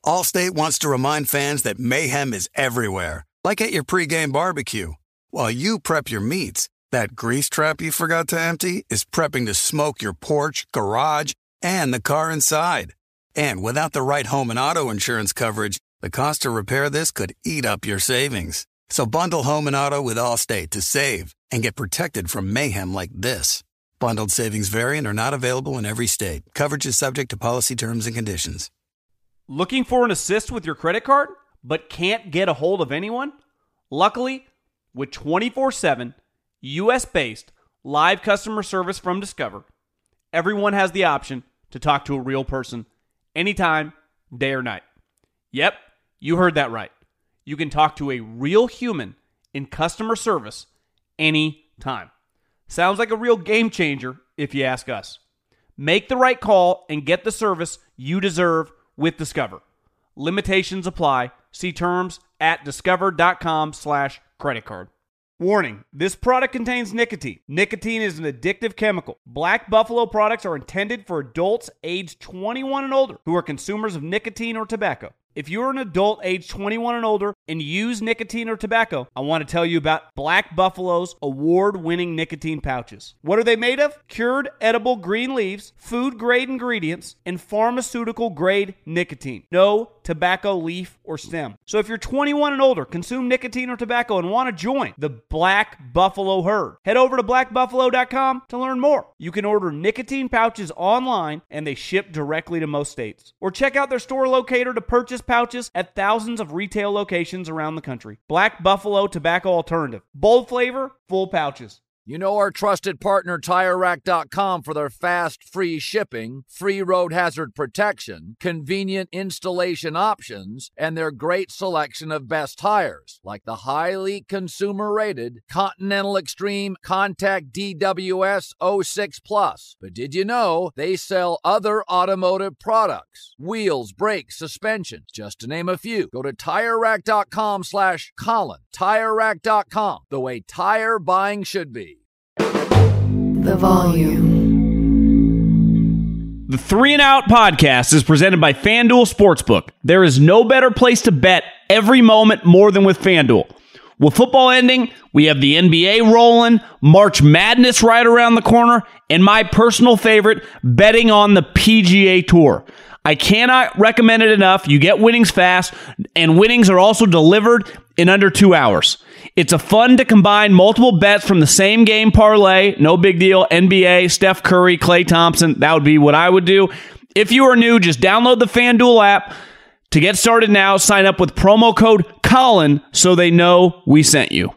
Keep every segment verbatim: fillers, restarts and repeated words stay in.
Allstate wants to remind fans that mayhem is everywhere, like at your pregame barbecue. While you prep your meats, that grease trap you forgot to empty is prepping to smoke your porch, garage, and the car inside. And without the right home and auto insurance coverage, the cost to repair this could eat up your savings. So bundle home and auto with Allstate to save and get protected from mayhem like this. Bundled savings vary and are not available in every state. Coverage is subject to policy terms and conditions. Looking for an assist with your credit card, but can't get a hold of anyone? Luckily, with twenty-four seven, U S-based live customer service from Discover, everyone has the option to talk to a real person anytime, day or night. Yep, you heard that right. You can talk to a real human in customer service anytime. Sounds like a real game changer if you ask us. Make the right call and get the service you deserve with Discover. Limitations apply. See terms at discover.com slash credit card. Warning, this product contains nicotine. Nicotine is an addictive chemical. Black Buffalo products are intended for adults aged twenty-one and older who are consumers of nicotine or tobacco. If you're an adult age twenty-one and older and use nicotine or tobacco, I want to tell you about Black Buffalo's award-winning nicotine pouches. What are they made of? Cured edible green leaves, food-grade ingredients, and pharmaceutical-grade nicotine. No tobacco leaf or stem. So if you're twenty-one and older, consume nicotine or tobacco, and want to join the Black Buffalo herd, head over to black buffalo dot com to learn more. You can order nicotine pouches online, and they ship directly to most states. Or check out their store locator to purchase pouches at thousands of retail locations around the country. Black Buffalo Tobacco Alternative. Bold flavor, full pouches. You know our trusted partner Tire Rack dot com for their fast, free shipping, free road hazard protection, convenient installation options, and their great selection of best tires, like the highly consumer-rated Continental Extreme Contact D W S oh six Plus. But did you know they sell other automotive products? Wheels, brakes, suspension, just to name a few. Go to Tire Rack dot com slash Colin. Tire Rack dot com, the way tire buying should be. The volume. The Three and Out podcast is presented by FanDuel Sportsbook. There is no better place to bet every moment more than with FanDuel. With football ending, we have the N B A rolling, March Madness right around the corner, and my personal favorite, betting on the P G A Tour. I cannot recommend it enough. You get winnings fast, and winnings are also delivered in under two hours. It's a fun to combine multiple bets from the same game parlay. No big deal. N B A, Steph Curry, Klay Thompson. That would be what I would do. If you are new, just download the FanDuel app. To get started now, sign up with promo code Colin so they know we sent you.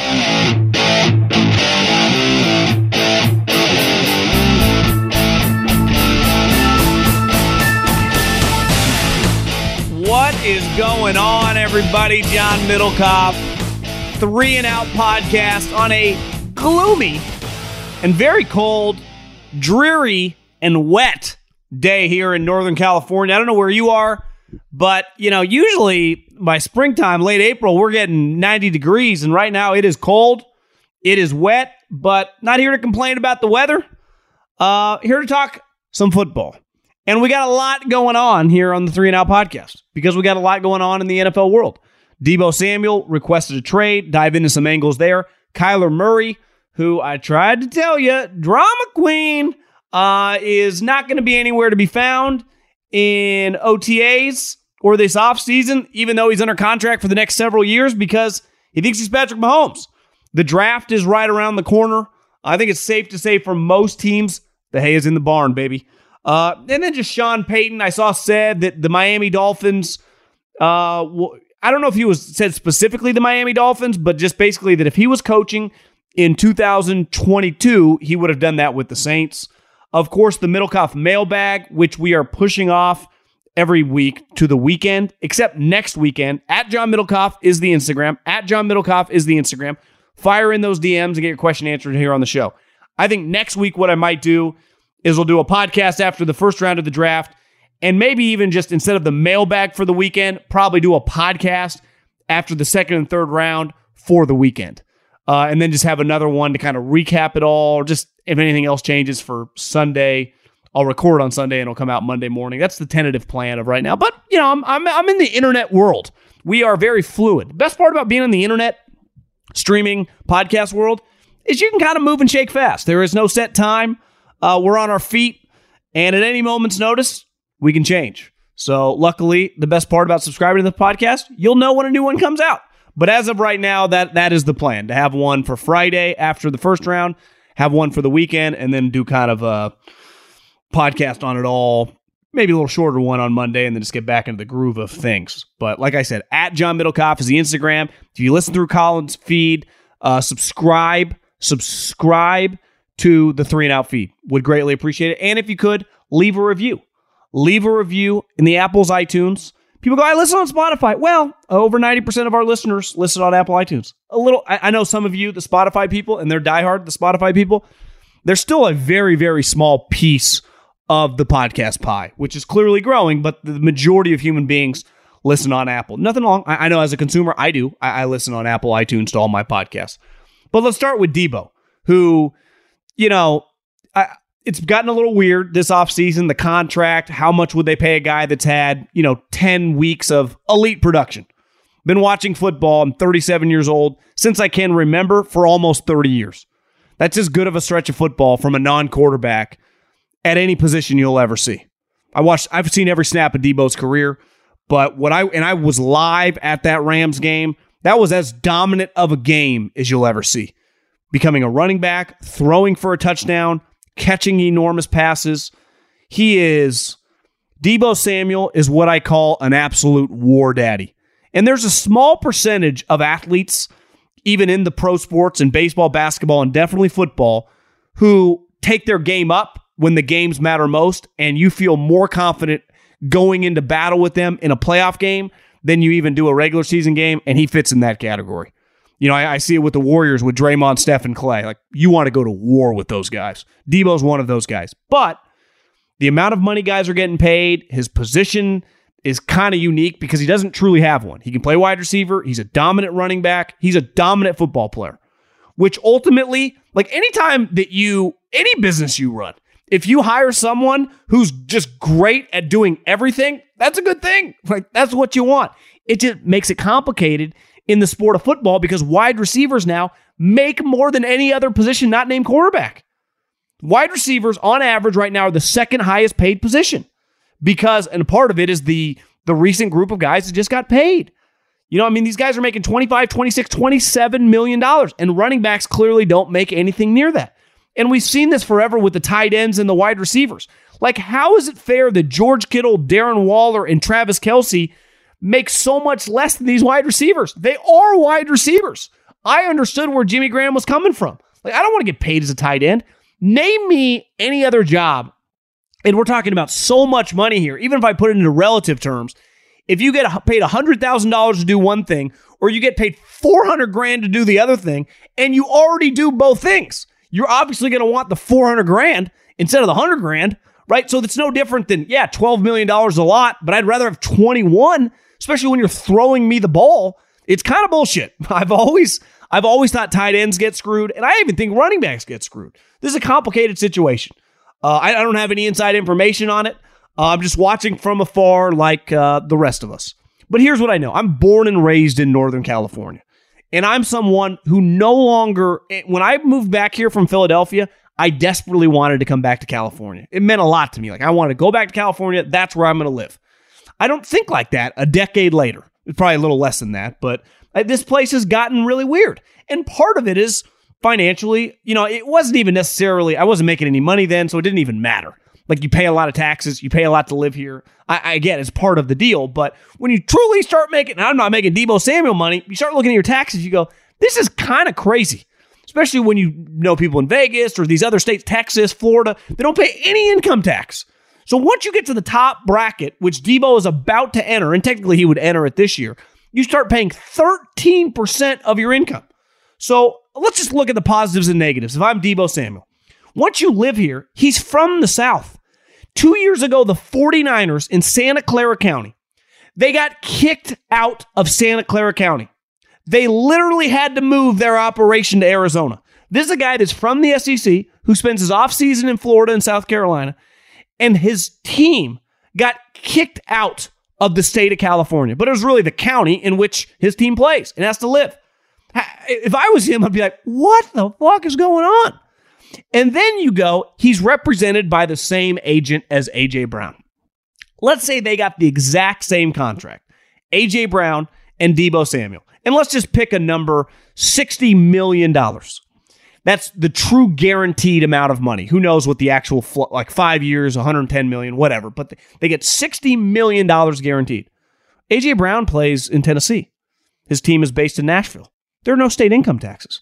What is going on, everybody? John Middlecoff, Three and Out podcast on a gloomy and very cold, dreary, and wet day here in Northern California. I don't know where you are, but, you know, usually by springtime, late April, we're getting ninety degrees, and right now it is cold, it is wet, but not here to complain about the weather. Uh, here to talk some football. And we got a lot going on here on the Three and Out podcast because we got a lot going on in the N F L world. Deebo Samuel requested a trade. Dive into some angles there. Kyler Murray, who I tried to tell you, drama queen, uh, is not going to be anywhere to be found in O T As or this offseason, even though he's under contract for the next several years because he thinks he's Patrick Mahomes. The draft is right around the corner. I think it's safe to say for most teams, the hay is in the barn, baby. Uh, and then just Sean Payton, I saw said that the Miami Dolphins, uh, w- I don't know if he was said specifically the Miami Dolphins, but just basically that if he was coaching in two thousand twenty-two, he would have done that with the Saints. Of course, the Middlecoff mailbag, which we are pushing off every week to the weekend, except next weekend. At John Middlecoff is the Instagram. At John Middlecoff is the Instagram. Fire in those D Ms and get your question answered here on the show. I think next week what I might do is we'll do a podcast after the first round of the draft, and maybe even just instead of the mailbag for the weekend, probably do a podcast after the second and third round for the weekend. Uh, and then just have another one to kind of recap it all, or just if anything else changes for Sunday I'll record on Sunday and it'll come out Monday morning. That's the tentative plan of right now. But, you know, I'm, I'm, I'm in the internet world. We are very fluid. The best part about being in the internet, streaming, podcast world is you can kind of move and shake fast. There is no set time. Uh, we're on our feet. And at any moment's notice, we can change. So luckily, the best part about subscribing to the podcast, you'll know when a new one comes out. But as of right now, that that is the plan, to have one for Friday after the first round, have one for the weekend, and then do kind of a podcast on it all, maybe a little shorter one on Monday, and then just get back into the groove of things. But like I said, at John Middlecoff is the Instagram. If you listen through Colin's feed, uh, subscribe, subscribe to the Three and Out feed. Would greatly appreciate it. And if you could, leave a review. Leave a review in the Apple's iTunes. People go, I listen on Spotify. Well, over ninety percent of our listeners listen on Apple iTunes. A little, I, I know some of you, the Spotify people, and they're diehard, the Spotify people, they're still a very, very small piece of the podcast pie, which is clearly growing, but the majority of human beings listen on Apple. Nothing wrong. I, I know as a consumer, I do. I, I listen on Apple iTunes to all my podcasts. But let's start with Debo, who... You know, I, it's gotten a little weird this offseason, the contract, how much would they pay a guy that's had, you know, ten weeks of elite production. Been watching football, I'm thirty-seven years old, since I can remember, for almost thirty years. That's as good of a stretch of football from a non-quarterback at any position you'll ever see. I watched, I've seen every snap of Debo's career, but what I, and I was live at that Rams game, that was as dominant of a game as you'll ever see. Becoming a running back, throwing for a touchdown, catching enormous passes. He is, Debo Samuel is what I call an absolute war daddy. And there's a small percentage of athletes, even in the pro sports and baseball, basketball, and definitely football, who take their game up when the games matter most, and you feel more confident going into battle with them in a playoff game than you even do a regular season game, and he fits in that category. You know, I, I see it with the Warriors with Draymond, Steph, and Clay. Like, you want to go to war with those guys. Debo's one of those guys. But the amount of money guys are getting paid, his position is kind of unique because he doesn't truly have one. He can play wide receiver. He's a dominant running back. He's a dominant football player, which ultimately, like anytime that you, any business you run, if you hire someone who's just great at doing everything, that's a good thing. Like, that's what you want. It just makes it complicated in the sport of football because wide receivers now make more than any other position not named quarterback. Wide receivers, on average, right now are the second highest paid position because, and part of it is the, the recent group of guys that just got paid. You know, I mean, these guys are making twenty-five, twenty-six, twenty-seven million dollars, and running backs clearly don't make anything near that. And we've seen this forever with the tight ends and the wide receivers. Like, how is it fair that George Kittle, Darren Waller, and Travis Kelce make so much less than these wide receivers? They are wide receivers. I understood where Jimmy Graham was coming from. Like, I don't want to get paid as a tight end. Name me any other job, and we're talking about so much money here, even if I put it into relative terms. If you get paid one hundred thousand dollars to do one thing, or you get paid four hundred grand to do the other thing, and you already do both things, you're obviously going to want the four hundred grand instead of the one hundred grand, right? So it's no different than, yeah, twelve million dollars is a lot, but I'd rather have twenty-one, especially when you're throwing me the ball. It's kind of bullshit. I've always, I've always thought tight ends get screwed, and I even think running backs get screwed. This is a complicated situation. Uh, I, I don't have any inside information on it. Uh, I'm just watching from afar like uh, the rest of us. But here's what I know. I'm born and raised in Northern California. And I'm someone who no longer, when I moved back here from Philadelphia, I desperately wanted to come back to California. It meant a lot to me. Like, I want to go back to California. That's where I'm going to live. I don't think like that a decade later. It's probably a little less than that. But this place has gotten really weird. And part of it is financially, you know, it wasn't even necessarily, I wasn't making any money then, so it didn't even matter. Like, you pay a lot of taxes, you pay a lot to live here. I, I get it's part of the deal, but when you truly start making, and I'm not making Debo Samuel money, you start looking at your taxes, you go, this is kind of crazy. Especially when you know people in Vegas or these other states, Texas, Florida, they don't pay any income tax. So once you get to the top bracket, which Debo is about to enter, and technically he would enter it this year, you start paying thirteen percent of your income. So let's just look at the positives and negatives. If I'm Debo Samuel, once you live here, he's from the South. Two years ago, the 49ers in Santa Clara County, they got kicked out of Santa Clara County. They literally had to move their operation to Arizona. This is a guy that's from the S E C who spends his offseason in Florida and South Carolina, and his team got kicked out of the state of California. But it was really the county in which his team plays and has to live. If I was him, I'd be like, what the fuck is going on? And then you go, he's represented by the same agent as A J Brown. Let's say they got the exact same contract, A J Brown and Deebo Samuel. And let's just pick a number, sixty million dollars. That's the true guaranteed amount of money. Who knows what the actual, like five years, one hundred ten million dollars, whatever. But they get sixty million dollars guaranteed. A J Brown plays in Tennessee. His team is based in Nashville. There are no state income taxes.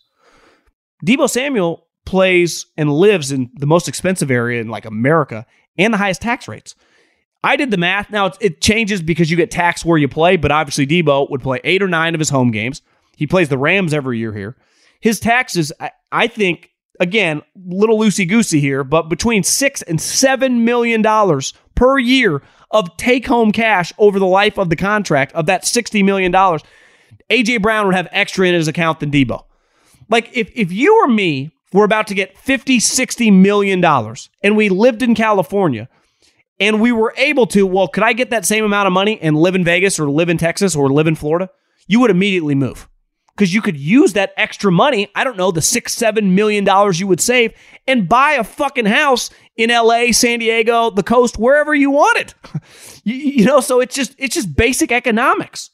Deebo Samuel plays and lives in the most expensive area in like America and the highest tax rates. I did the math. Now, it, it changes because you get taxed where you play, but obviously Deebo would play eight or nine of his home games. He plays the Rams every year here. His taxes, I, I think, again, little loosey-goosey here, but between six and seven million dollars per year of take-home cash over the life of the contract of that sixty million dollars, A J Brown would have extra in his account than Deebo. Like, if, if you or me were about to get fifty, sixty million dollars and we lived in California and we were able to, well, could I get that same amount of money and live in Vegas or live in Texas or live in Florida? You would immediately move because you could use that extra money, I don't know, the six, seven million dollars you would save and buy a fucking house in L A, San Diego, the coast, wherever you wanted. you, you know, so it's just it's just basic economics.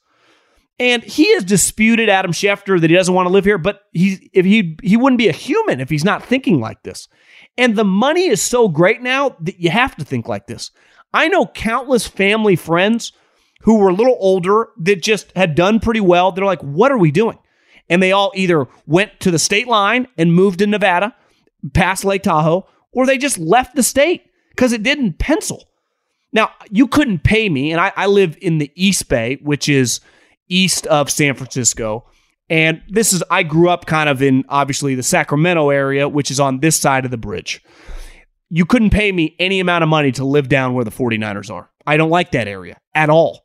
And he has disputed Adam Schefter that he doesn't want to live here, but he if he he wouldn't be a human if he's not thinking like this. And the money is so great now that you have to think like this. I know countless family friends who were a little older that just had done pretty well. They're like, what are we doing? And they all either went to the state line and moved to Nevada, past Lake Tahoe, or they just left the state because it didn't pencil. Now, you couldn't pay me, and I, I live in the East Bay, which is east of San Francisco. And this is, I grew up kind of in, obviously, the Sacramento area, which is on this side of the bridge. You couldn't pay me any amount of money to live down where the 49ers are. I don't like that area at all.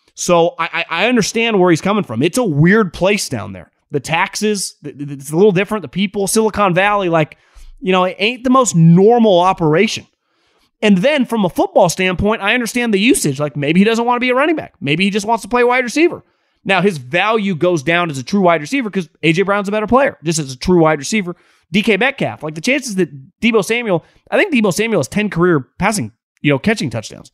So I, I understand where he's coming from. It's a weird place down there. The taxes, it's a little different. The people, Silicon Valley, like, you know, it ain't the most normal operation. And then from a football standpoint, I understand the usage. Like maybe he doesn't want to be a running back. Maybe he just wants to play wide receiver. Now, his value goes down as a true wide receiver because A J Brown's a better player, just as a true wide receiver. D K Metcalf, like the chances that Deebo Samuel, I think Deebo Samuel has ten career passing, you know, catching touchdowns.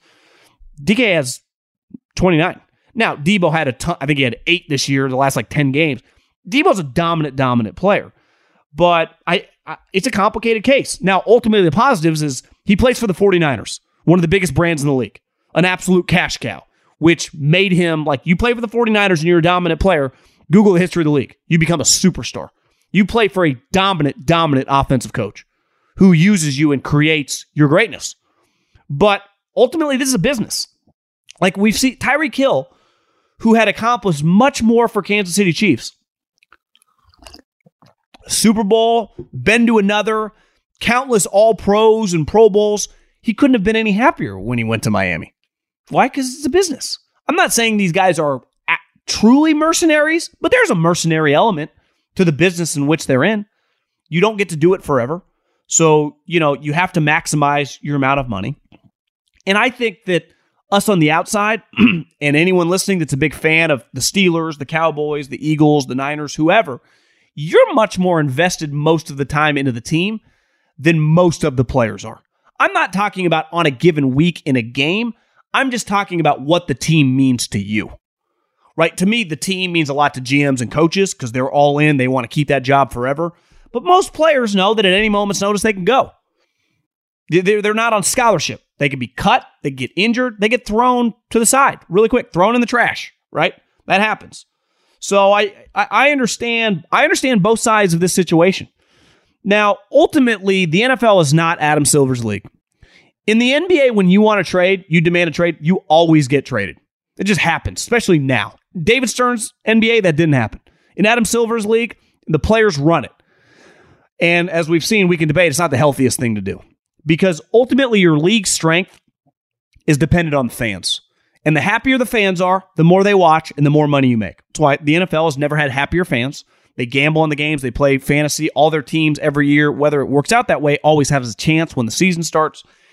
D K has twenty-nine. Now, Deebo had a ton, I think he had eight this year, the last like ten games. Deebo's a dominant, dominant player. But I, I it's a complicated case. Now, ultimately, the positives is he plays for the 49ers, one of the biggest brands in the league, an absolute cash cow, which made him, like, you play for the 49ers and you're a dominant player, Google the history of the league. You become a superstar. You play for a dominant, dominant offensive coach who uses you and creates your greatness. But ultimately, this is a business. Like we've seen Tyreek Hill, who had accomplished much more for Kansas City Chiefs. Super Bowl, been to another, countless all-pros and Pro Bowls. He couldn't have been any happier when he went to Miami. Why? Because it's a business. I'm not saying these guys are truly mercenaries, but there's a mercenary element to the business in which they're in. You don't get to do it forever. So, you know, you have to maximize your amount of money. And I think that us on the outside, and anyone listening that's a big fan of the Steelers, the Cowboys, the Eagles, the Niners, whoever, you're much more invested most of the time into the team than most of the players are. I'm not talking about on a given week in a game. I'm just talking about what the team means to you, right? To me, the team means a lot to G Ms and coaches because they're all in. They want to keep that job forever. But most players know that at any moment's notice, they can go. They're not on scholarship. They can be cut. They get injured. They get thrown to the side really quick, thrown in the trash, right? That happens. So I, I understand. I understand both sides of this situation. Now, ultimately, the N F L is not Adam Silver's league. In the N B A, when you want to trade, you demand a trade, you always get traded. It just happens, especially now. David Stern's N B A, that didn't happen. In Adam Silver's league, the players run it. And as we've seen, we can debate, it's not the healthiest thing to do. Because ultimately, your league strength is dependent on the fans. And the happier the fans are, the more they watch and the more money you make. That's why the N F L has never had happier fans. They gamble on the games. They play fantasy. All their teams every year, whether it works out that way, always has a chance when the season starts.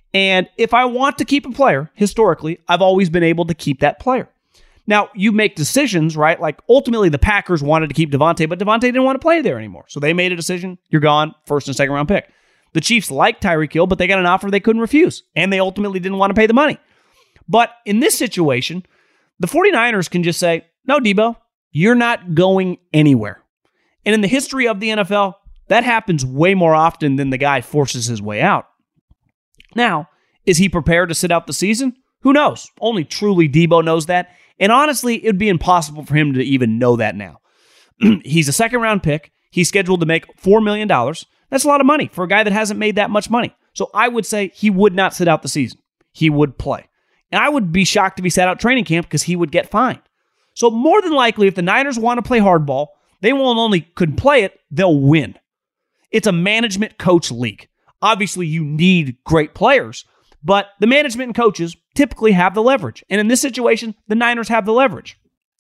And if I want to keep a player, historically, I've always been able to keep that player. Now, you make decisions, right? Like, ultimately, the Packers wanted to keep Devontae, but Devontae didn't want to play there anymore. So they made a decision. You're gone. First and second round pick. The Chiefs liked Tyreek Hill, but they got an offer they couldn't refuse. And they ultimately didn't want to pay the money. But in this situation, the 49ers can just say, no, Debo, you're not going anywhere. And in the history of the N F L, that happens way more often than the guy forces his way out. Now, is he prepared to sit out the season? Who knows? Only truly Debo knows that. And honestly, it would be impossible for him to even know that now. He's a second-round pick. He's scheduled to make four million dollars. That's a lot of money for a guy that hasn't made that much money. So I would say he would not sit out the season. He would play. And I would be shocked if he sat out training camp because he would get fined. So more than likely, if the Niners want to play hardball, they won't only could play it, they'll win. It's a management coach league. Obviously, you need great players, but the management and coaches typically have the leverage. And in this situation, the Niners have the leverage.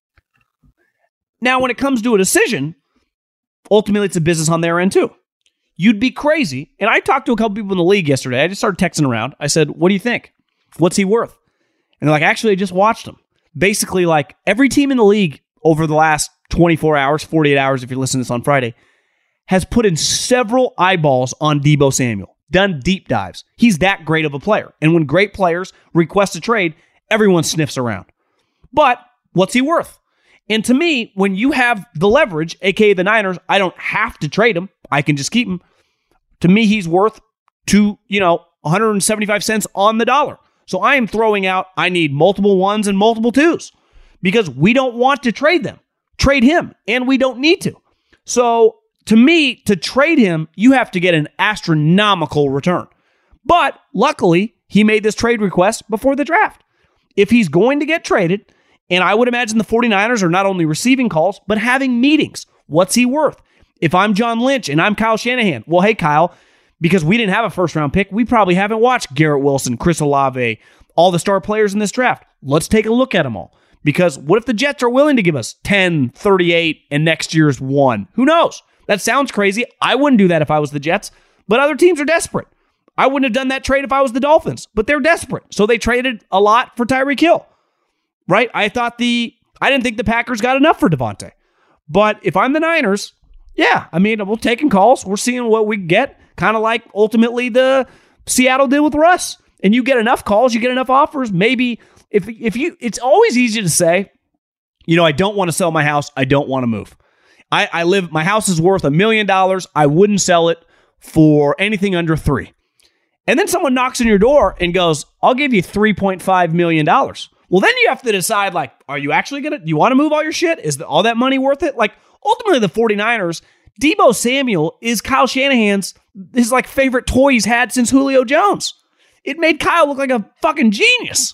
Now, when it comes to a decision, ultimately it's a business on their end too. You'd be crazy. And I talked to a couple people in the league yesterday. I just started texting around. I said, what do you think? What's he worth? And they're like, actually, I just watched him. Basically, like every team in the league over the last twenty-four hours, forty-eight hours, if you're listening to this on Friday, has put in several eyeballs on Deebo Samuel, done deep dives. He's that great of a player. And when great players request a trade, everyone sniffs around. But what's he worth? And to me, when you have the leverage, aka the Niners, I don't have to trade him. I can just keep him. To me, he's worth two, you know, one hundred seventy-five cents on the dollar. So I am throwing out, I need multiple ones and multiple twos because we don't want to trade them. Trade him, and we don't need to. So to me, to trade him, you have to get an astronomical return. But luckily, he made this trade request before the draft. If he's going to get traded, and I would imagine the 49ers are not only receiving calls, but having meetings. What's he worth? If I'm John Lynch and I'm Kyle Shanahan, well, hey, Kyle, because we didn't have a first-round pick, we probably haven't watched Garrett Wilson, Chris Olave, all the star players in this draft. Let's take a look at them all. Because what if the Jets are willing to give us ten, thirty-eight, and next year's one? Who knows? That sounds crazy. I wouldn't do that if I was the Jets, but other teams are desperate. I wouldn't have done that trade if I was the Dolphins, but they're desperate. So they traded a lot for Tyreek Hill, right? I thought the, I didn't think the Packers got enough for Devontae. But if I'm the Niners, yeah, I mean, we're taking calls. We're seeing what we get, kind of like ultimately the Seattle did with Russ. And you get enough calls, you get enough offers. Maybe if if you, it's always easy to say, you know, I don't want to sell my house. I don't want to move. I, I live, my house is worth a million dollars. I wouldn't sell it for anything under three. And then someone knocks on your door and goes, I'll give you three point five million dollars. Well, then you have to decide, like, are you actually going to, do you want to move all your shit? Is the, all that money worth it? Like, ultimately, the 49ers, Deebo Samuel is Kyle Shanahan's, his, like, favorite toy he's had since Julio Jones. It made Kyle look like a fucking genius.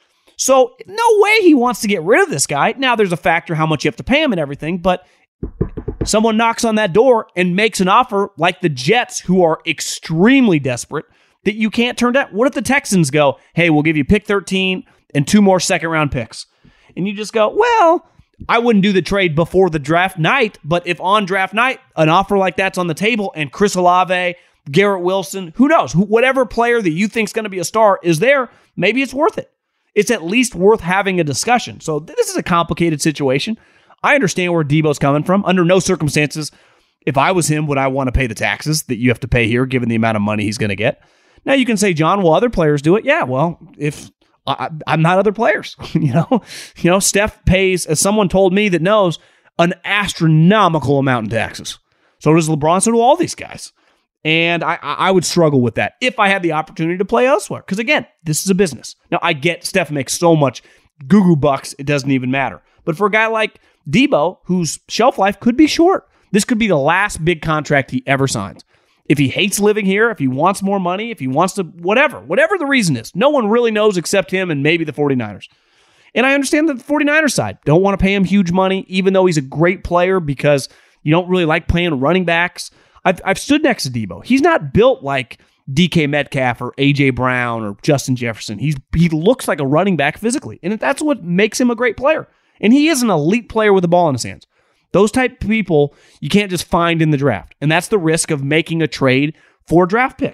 So, no way he wants to get rid of this guy. Now, there's a factor how much you have to pay him and everything, but someone knocks on that door and makes an offer like the Jets, who are extremely desperate, that you can't turn down. What if the Texans go, hey, we'll give you pick thirteen and two more second-round picks? And you just go, well, I wouldn't do the trade before the draft night, but if on draft night, an offer like that's on the table and Chris Olave, Garrett Wilson, who knows, whatever player that you think is going to be a star is there, maybe it's worth it. It's at least worth having a discussion. So this is a complicated situation. I understand where Deebo's coming from. Under no circumstances, if I was him, would I want to pay the taxes that you have to pay here, given the amount of money he's going to get. Now you can say, John, well, other players do it. Yeah, well, if I, I'm not other players, you know, you know, Steph pays, as someone told me that knows, an astronomical amount in taxes. So does LeBron. So do all these guys. And I, I would struggle with that if I had the opportunity to play elsewhere. Because again, this is a business. Now I get Steph makes so much goo-goo bucks, it doesn't even matter. But for a guy like Deebo, whose shelf life could be short, this could be the last big contract he ever signs. If he hates living here, if he wants more money, if he wants to, whatever, whatever the reason is, no one really knows except him and maybe the 49ers. And I understand that the 49ers side don't want to pay him huge money, even though he's a great player, because you don't really like playing running backs. I've, I've stood next to Deebo. He's not built like D K Metcalf or A J Brown or Justin Jefferson. He's He looks like a running back physically, and that's what makes him a great player. And he is an elite player with the ball in his hands. Those type of people you can't just find in the draft. And that's the risk of making a trade for draft picks.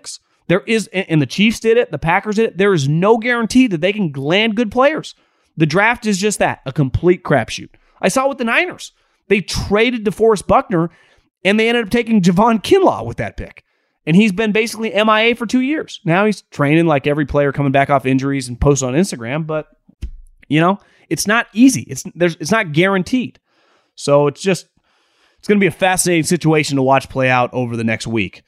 There is, and the Chiefs did it, the Packers did it. There is no guarantee that they can land good players. The draft is just that, a complete crapshoot. I saw it with the Niners. They traded DeForest Buckner, and they ended up taking Javon Kinlaw with that pick. And he's been basically M I A for two years. Now he's training like every player coming back off injuries and posts on Instagram, but, you know, it's not easy. It's there's it's not guaranteed. So it's just, it's going to be a fascinating situation to watch play out over the next week.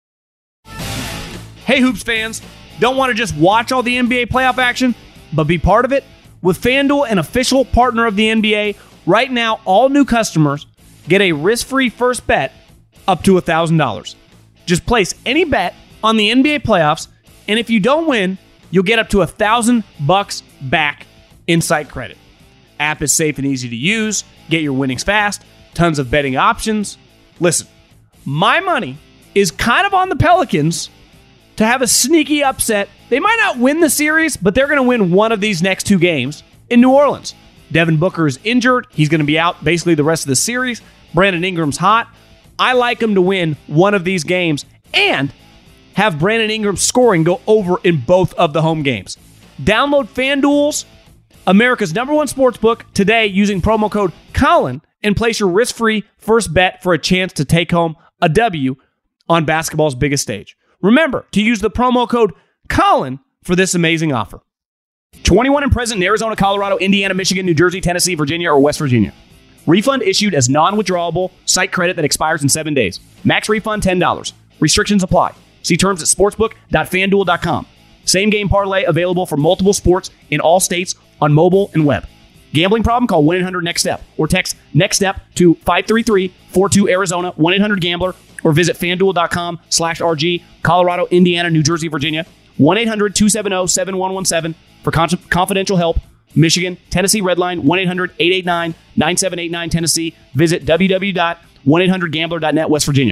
Hey, Hoops fans, don't want to just watch all the N B A playoff action, but be part of it? With FanDuel, an official partner of the N B A, right now all new customers get a risk-free first bet up to one thousand dollars. Just place any bet on the N B A playoffs, and if you don't win, you'll get up to one thousand bucks back in site credit. App is safe and easy to use. Get your winnings fast. Tons of betting options. Listen, my money is kind of on the Pelicans to have a sneaky upset. They might not win the series, but they're going to win one of these next two games in New Orleans. Devin Booker is injured. He's going to be out basically the rest of the series. Brandon Ingram's hot. I like him to win one of these games and have Brandon Ingram's scoring go over in both of the home games. Download FanDuel's, America's number one sportsbook, today using promo code Colin and place your risk-free first bet for a chance to take home a W on basketball's biggest stage. Remember to use the promo code Colin for this amazing offer. twenty-one and present in Arizona, Colorado, Indiana, Michigan, New Jersey, Tennessee, Virginia, or West Virginia. Refund issued as non-withdrawable site credit that expires in seven days. Max refund ten dollars. Restrictions apply. See terms at sportsbook dot fan duel dot com. Same game parlay available for multiple sports in all states on mobile and web. Gambling problem? Call one eight hundred next step or text NEXTSTEP to five three three four two Arizona, one eight hundred gambler, or visit fanduel dot com slash R G, Colorado, Indiana, New Jersey, Virginia, one eight hundred two seven zero seven one one seven for con- confidential help. Michigan, Tennessee Redline, one eight hundred eight eight nine nine seven eight nine Tennessee. Visit w w w dot one eight hundred gambler dot net West Virginia.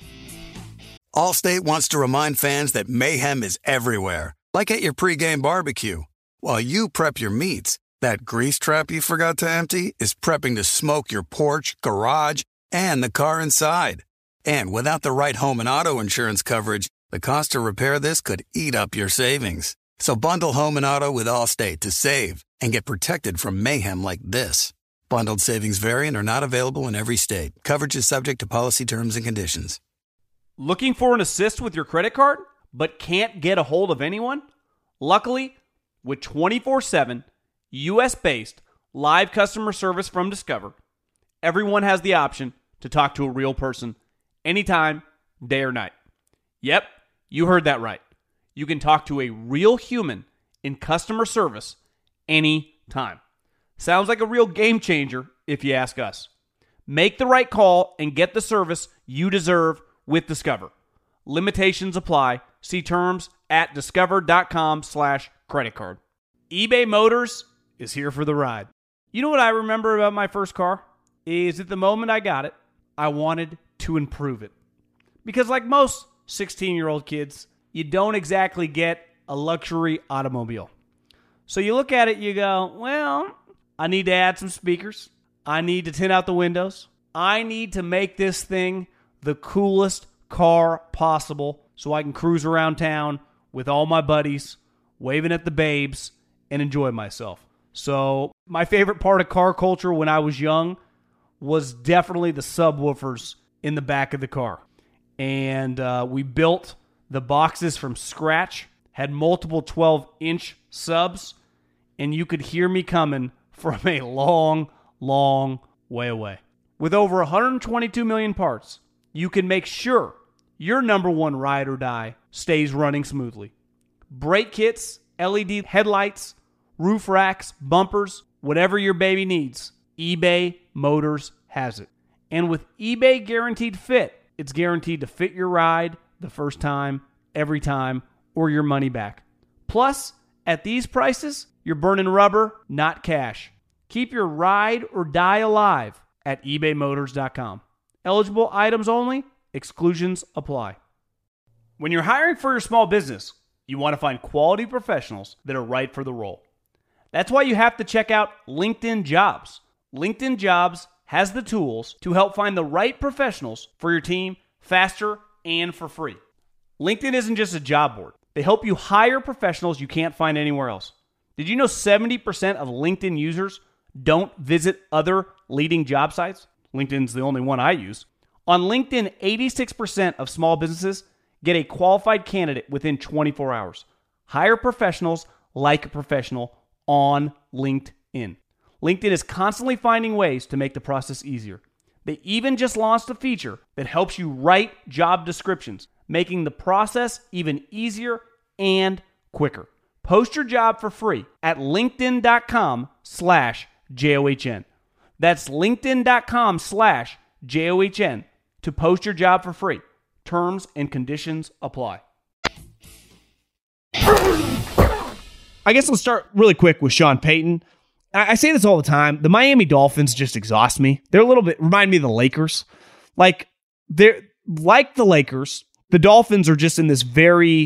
Allstate wants to remind fans that mayhem is everywhere, like at your pregame barbecue. While you prep your meats, that grease trap you forgot to empty is prepping to smoke your porch, garage, and the car inside. And without the right home and auto insurance coverage, the cost to repair this could eat up your savings. So bundle home and auto with Allstate to save and get protected from mayhem like this. Bundled savings vary and are not available in every state. Coverage is subject to policy terms and conditions. Looking for an assist with your credit card, but can't get a hold of anyone? Luckily, with twenty-four seven, U S-based live customer service from Discover, everyone has the option to talk to a real person anytime, day or night. Yep, you heard that right. You can talk to a real human in customer service anytime. Sounds like a real game changer if you ask us. Make the right call and get the service you deserve with Discover. Limitations apply. See terms at discover.com slash credit card. eBay Motors is here for the ride. You know what I remember about my first car? Is at the moment I got it, I wanted to improve it. Because like most sixteen-year-old kids, you don't exactly get a luxury automobile. So you look at it, you go, well, I need to add some speakers. I need to tint out the windows. I need to make this thing the coolest car possible so I can cruise around town with all my buddies, waving at the babes, and enjoy myself. So my favorite part of car culture when I was young was definitely the subwoofers in the back of the car. And uh, we built the boxes from scratch, had multiple twelve-inch subs, and you could hear me coming from a long, long way away. With over one hundred twenty-two million parts, you can make sure your number one ride or die stays running smoothly. Brake kits, L E D headlights, roof racks, bumpers, whatever your baby needs, eBay Motors has it. And with eBay Guaranteed Fit, it's guaranteed to fit your ride the first time, every time, or your money back. Plus, at these prices, you're burning rubber, not cash. Keep your ride or die alive at ebay motors dot com. Eligible items only. Exclusions apply. When you're hiring for your small business, you want to find quality professionals that are right for the role. That's why you have to check out LinkedIn Jobs. LinkedIn Jobs has the tools to help find the right professionals for your team faster and for free. LinkedIn isn't just a job board. They help you hire professionals you can't find anywhere else. Did you know seventy percent of LinkedIn users don't visit other leading job sites? LinkedIn's the only one I use. On LinkedIn, eighty-six percent of small businesses get a qualified candidate within twenty-four hours. Hire professionals like a professional on LinkedIn. LinkedIn is constantly finding ways to make the process easier. They even just launched a feature that helps you write job descriptions, making the process even easier and quicker. Post your job for free at linkedin.com slash J-O-H-N. That's linkedin.com slash J-O-H-N to post your job for free. Terms and conditions apply. I guess let's start really quick with Sean Payton. I say this all the time. The Miami Dolphins just exhaust me. They're a little bit, remind me of the Lakers. Like, they're like the Lakers, the Dolphins are just in this very,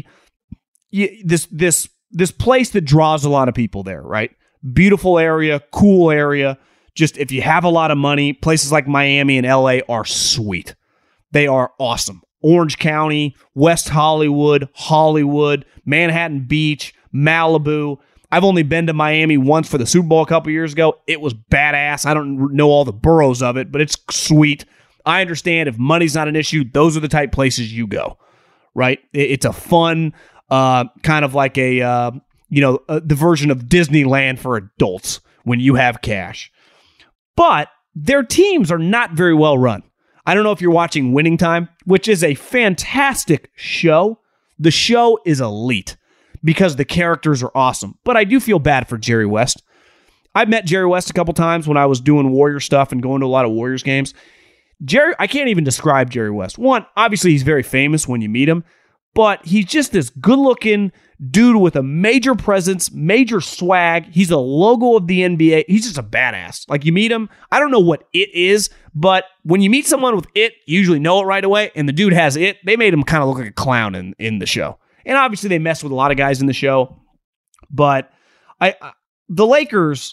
this, this, this place that draws a lot of people there, right? Beautiful area, cool area. Just if you have a lot of money, places like Miami and L A are sweet. They are awesome. Orange County, West Hollywood, Hollywood, Manhattan Beach, Malibu. I've only been to Miami once for the Super Bowl a couple years ago. It was badass. I don't know all the boroughs of it, but it's sweet. I understand if money's not an issue, those are the type places you go, right? It's a fun, uh, kind of like a, uh, you know, uh, the version of Disneyland for adults when you have cash. But their teams are not very well run. I don't know if you're watching Winning Time, which is a fantastic show. The show is elite because the characters are awesome. But I do feel bad for Jerry West. I've met Jerry West a couple times when I was doing Warrior stuff and going to a lot of Warriors games. Jerry, I can't even describe Jerry West. One, obviously he's very famous when you meet him, but he's just this good-looking dude with a major presence, major swag. He's a logo of the N B A. He's just a badass. Like, you meet him, I don't know what it is, but when you meet someone with it, you usually know it right away, and the dude has it. They made him kind of look like a clown in, in the show. And obviously they mess with a lot of guys in the show, but I, I the Lakers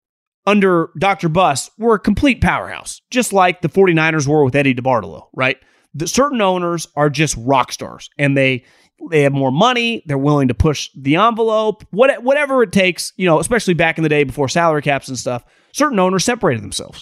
under Doctor Buss were a complete powerhouse, just like the 49ers were with Eddie DeBartolo, right? The certain owners are just rock stars, and they they have more money. They're willing to push the envelope, what, whatever it takes, you know, especially back in the day before salary caps and stuff. Certain owners separated themselves.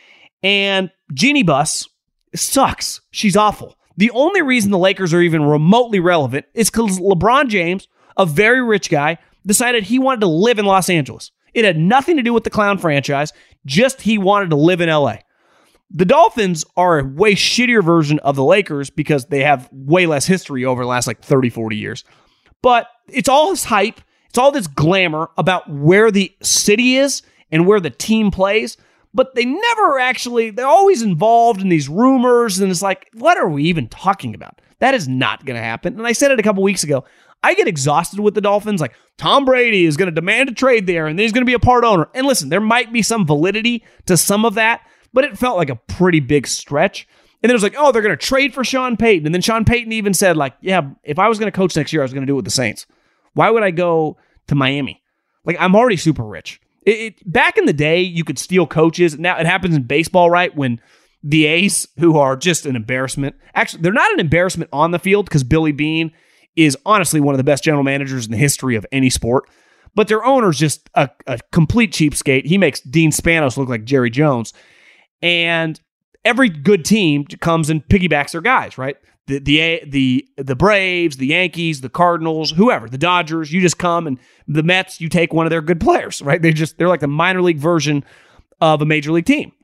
And Jeannie Buss sucks. She's awful. The only reason the Lakers are even remotely relevant is because LeBron James, a very rich guy, decided he wanted to live in Los Angeles. It had nothing to do with the clown franchise, just he wanted to live in L A. The Dolphins are a way shittier version of the Lakers because they have way less history over the last like thirty, forty years. But it's all this hype, it's all this glamour about where the city is and where the team plays, but they never actually, they're always involved in these rumors, and it's like, what are we even talking about? That is not going to happen. And I said it a couple weeks ago. I get exhausted with the Dolphins. Like, Tom Brady is going to demand a trade there, and then he's going to be a part owner. And listen, there might be some validity to some of that, but it felt like a pretty big stretch. And then it was like, oh, they're going to trade for Sean Payton. And then Sean Payton even said, like, yeah, if I was going to coach next year, I was going to do it with the Saints. Why would I go to Miami? Like, I'm already super rich. It, it, back in the day, you could steal coaches. Now, it happens in baseball, right? When the A's, who are just an embarrassment. Actually, they're not an embarrassment on the field because Billy Beane is honestly one of the best general managers in the history of any sport. But their owner's just a, a complete cheapskate. He makes Dean Spanos look like Jerry Jones. And every good team comes and piggybacks their guys, right? The the the the Braves, the Yankees, the Cardinals, whoever, the Dodgers, you just come, and the Mets, you take one of their good players, right? They just they're like the minor league version of a major league team.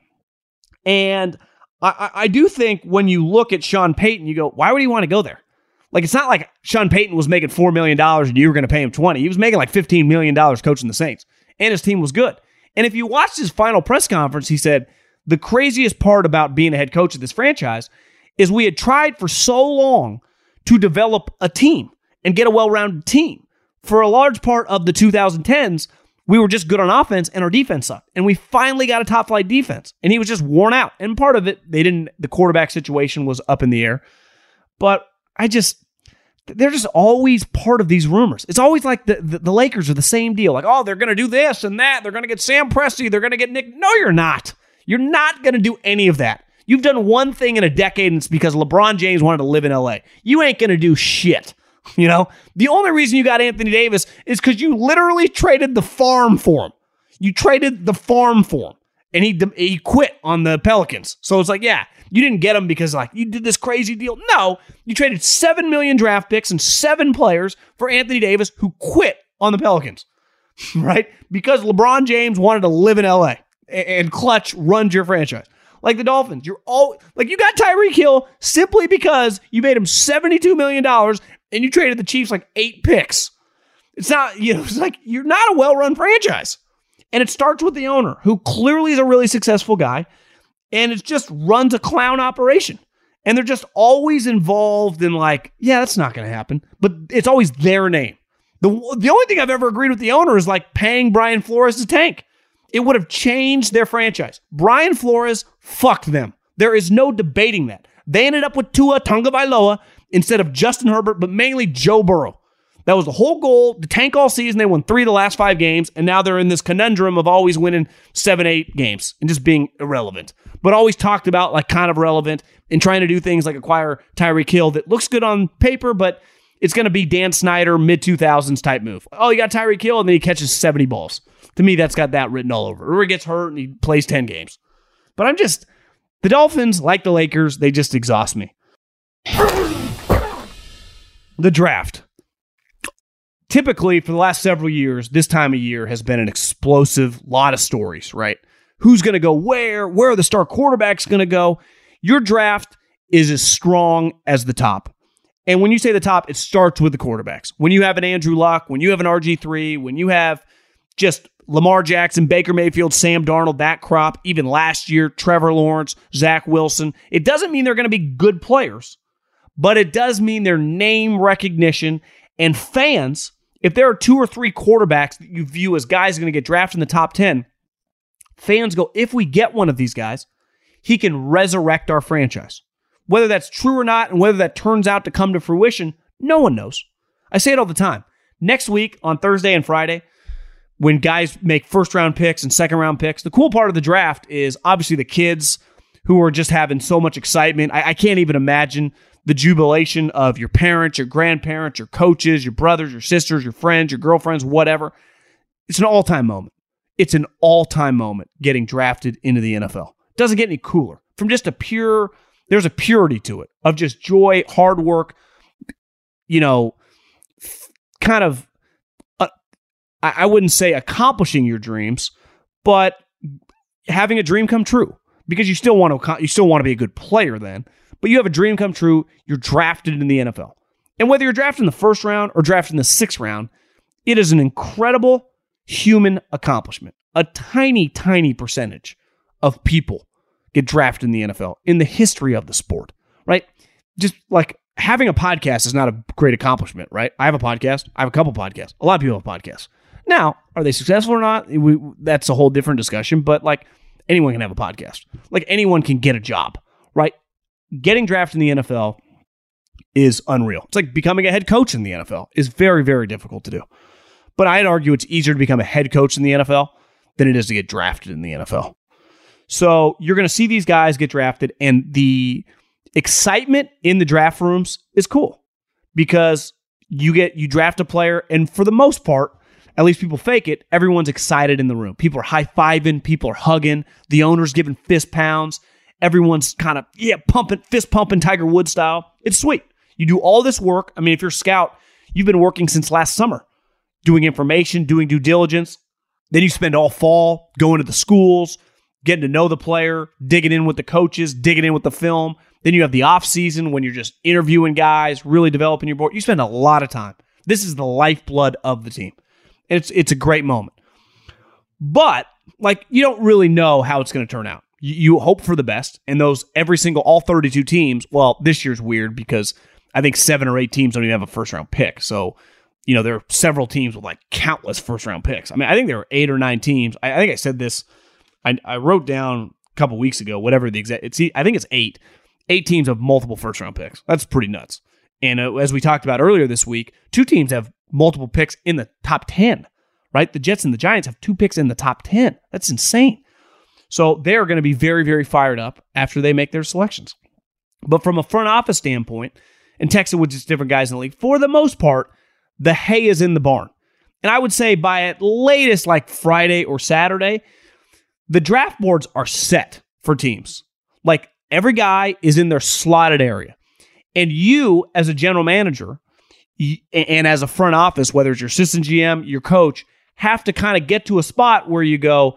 And I, I do think when you look at Sean Payton, you go, why would he want to go there? Like, it's not like Sean Payton was making four million dollars and you were going to pay him twenty. He was making like fifteen million dollars coaching the Saints, and his team was good. And if you watched his final press conference, he said, the craziest part about being a head coach of this franchise is we had tried for so long to develop a team and get a well-rounded team. For a large part of the twenty tens, we were just good on offense and our defense sucked. And we finally got a top-flight defense. And he was just worn out. And part of it, they didn't, the quarterback situation was up in the air. But I just, they're just always part of these rumors. It's always like the, the, the Lakers are the same deal. Like, oh, they're going to do this and that. They're going to get Sam Presti. They're going to get Nick. No, you're not. You're not going to do any of that. You've done one thing in a decade, and it's because LeBron James wanted to live in L A. You ain't going to do shit. You know, the only reason you got Anthony Davis is because you literally traded the farm for him. You traded the farm for him, and he he quit on the Pelicans. So it's like, yeah, you didn't get him because like you did this crazy deal. No, you traded seven million draft picks and seven players for Anthony Davis, who quit on the Pelicans, right? Because LeBron James wanted to live in L A, and Clutch runs your franchise. Like the Dolphins, you're all like you got Tyreek Hill simply because you made him seventy-two million dollars and you traded the Chiefs like eight picks. It's not, you know, it's like you're not a well-run franchise. And it starts with the owner, who clearly is a really successful guy, and it just runs a clown operation. And they're just always involved in like, yeah, that's not going to happen. But it's always their name. The, the only thing I've ever agreed with the owner is like paying Brian Flores to tank. It would have changed their franchise. Brian Flores fucked them. There is no debating that. They ended up with Tua Tagovailoa instead of Justin Herbert, but mainly Joe Burrow. That was the whole goal. The tank all season. They won three of the last five games, and now they're in this conundrum of always winning seven, eight games and just being irrelevant. But always talked about like kind of relevant and trying to do things like acquire Tyreek Hill that looks good on paper, but it's going to be Dan Snyder mid two thousands type move. Oh, you got Tyreek Hill, and then he catches seventy balls. To me, that's got that written all over. Or he gets hurt and he plays ten games. But I'm just, the Dolphins, like the Lakers, they just exhaust me. The draft. Typically, for the last several years, this time of year has been an explosive lot of stories, right? Who's going to go where? Where are the star quarterbacks going to go? Your draft is as strong as the top. And when you say the top, it starts with the quarterbacks. When you have an Andrew Luck, when you have an R G three, when you have just Lamar Jackson, Baker Mayfield, Sam Darnold, that crop, even last year, Trevor Lawrence, Zach Wilson, it doesn't mean they're going to be good players, but it does mean their name recognition and fans. If there are two or three quarterbacks that you view as guys going to get drafted in the top ten, fans go, if we get one of these guys, he can resurrect our franchise. Whether that's true or not, and whether that turns out to come to fruition, no one knows. I say it all the time. Next week on Thursday and Friday, when guys make first-round picks and second-round picks, the cool part of the draft is obviously the kids who are just having so much excitement. I, I can't even imagine the jubilation of your parents, your grandparents, your coaches, your brothers, your sisters, your friends, your girlfriends, whatever. It's an all-time moment. It's an all-time moment getting drafted into the N F L. It doesn't get any cooler. From just a pure, there's a purity to it of just joy, hard work, you know, kind of, uh, I, I wouldn't say accomplishing your dreams, but having a dream come true, because you still want to, you still want to be a good player then. But you have a dream come true, you're drafted in the N F L. And whether you're drafted in the first round or drafted in the sixth round, it is an incredible human accomplishment. A tiny, tiny percentage of people get drafted in the N F L in the history of the sport, right? Just like having a podcast is not a great accomplishment, right? I have a podcast. I have a couple podcasts. A lot of people have podcasts. Now, are they successful or not? We, that's a whole different discussion, but like anyone can have a podcast. Like anyone can get a job, right? Getting drafted in the N F L is unreal. It's like becoming a head coach in the N F L is very, very difficult to do. But I'd argue it's easier to become a head coach in the N F L than it is to get drafted in the N F L. So you're going to see these guys get drafted, and the excitement in the draft rooms is cool because you get you draft a player, and for the most part, at least people fake it, everyone's excited in the room. People are high-fiving, people are hugging, the owner's giving fist pounds. Everyone's kind of, yeah, pumping, fist pumping Tiger Woods style. It's sweet. You do all this work. I mean, if you're a scout, you've been working since last summer, doing information, doing due diligence. Then you spend all fall going to the schools, getting to know the player, digging in with the coaches, digging in with the film. Then you have the off season when you're just interviewing guys, really developing your board. You spend a lot of time. This is the lifeblood of the team. And it's, it's a great moment. But, like, you don't really know how it's going to turn out. You hope for the best, and those every single, all thirty-two teams, well, this year's weird because I think seven or eight teams don't even have a first-round pick. So, you know, there are several teams with, like, countless first-round picks. I mean, I think there were eight or nine teams. I, I think I said this, I, I wrote down a couple weeks ago, whatever the exact, it's, I think it's eight. Eight teams have multiple first-round picks. That's pretty nuts. And uh, as we talked about earlier this week, two teams have multiple picks in the top ten, right? The Jets and the Giants have two picks in the top ten. That's insane. So they're going to be very, very fired up after they make their selections. But from a front office standpoint, and Texas with just different guys in the league, for the most part, the hay is in the barn. And I would say by at latest like Friday or Saturday, the draft boards are set for teams. Like every guy is in their slotted area. And you, as a general manager, and as a front office, whether it's your assistant G M, your coach, have to kind of get to a spot where you go,